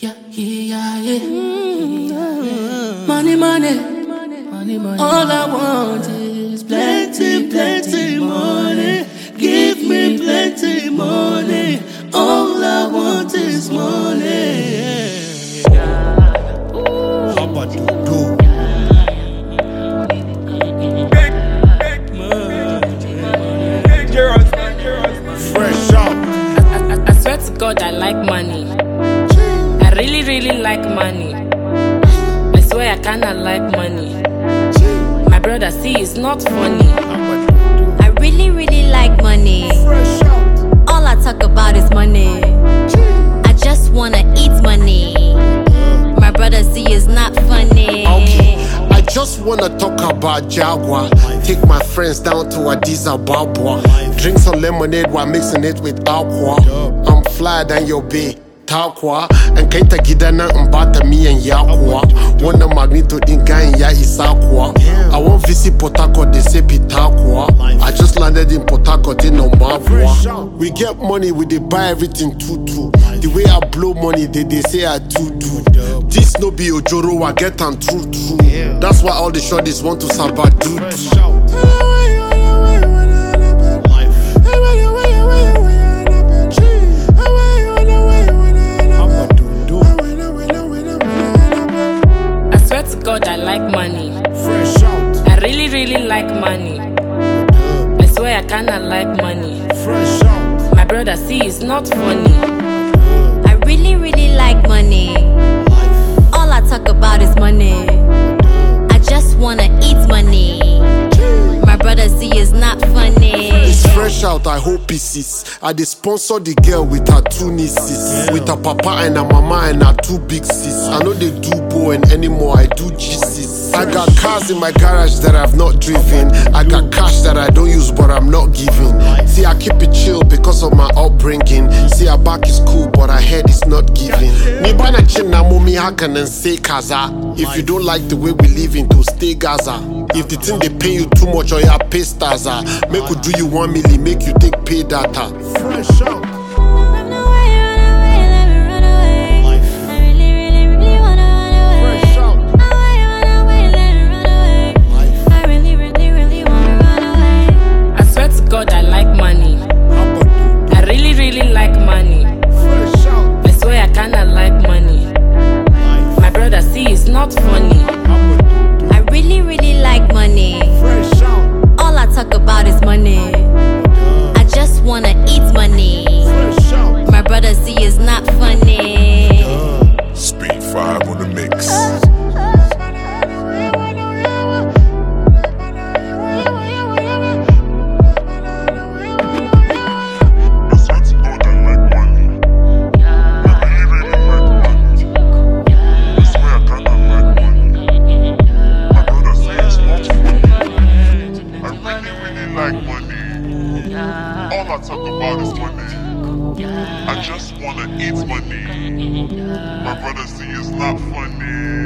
Yeah. Money. All I want is plenty money. Give me plenty money. All I want is money. How about you do? Fresh out. I swear to God, I like money. I really like money. I swear I kinda like money. My brother, see, it's not funny. I really like money. Fresh out. All I talk about is money. I just wanna eat money. My brother, see, it's not funny. Okay. I just wanna talk about Jaguar. Take my friends down to Addis Ababa. Drink some lemonade while mixing it with aqua. I'm fly than your bay. Takwa and kaita gidana mbata mi and yakwa. Wanna magnito dinga ya isakwa. I want visit Port Harcourt, they say Pitakwa. I just landed in Port Harcourt in Ombabwa. We get money, we they buy everything too. The way I blow money, they say I too do. This no be Ojoro, I get and true. That's why all the shorties want to sabadu. I swear to God, I like money. Fresh out. I really like money. I swear I kinda like money. Fresh out. My brother, see, it's not funny. I really like money. All I talk about is money. I just wanna eat money. My brother, see, it's not funny. It's fresh out, I hope pieces. I dey sponsor the girl with her 2 nieces. With her papa and her mama and her 2 big sis. I know they do Bowen anymore, I do GCs. I got cars in my garage that I've not driven. I got cash that I don't use but I'm not giving. See, I keep it chill because of my upbringing. See, our back is cool but our head is not giving. Me bana china mumi hakan and say kaza. If you don't like the way we live in, to stay Gaza. If the thing they pay you too much or your pay stars make you do you 1 million, make you take pay data. Fresh out. I swear to God, I like money. I really like money. Fresh out. I swear I kinda like money. My brother, see, it's not funny. I really like money. Fresh out. All I talk about is money. I just wanna eat money. Fresh out. My brother, see, it's not funny. Speed 5 on the mix. All I talk about is money. I just wanna eat money. My brother see it's not funny.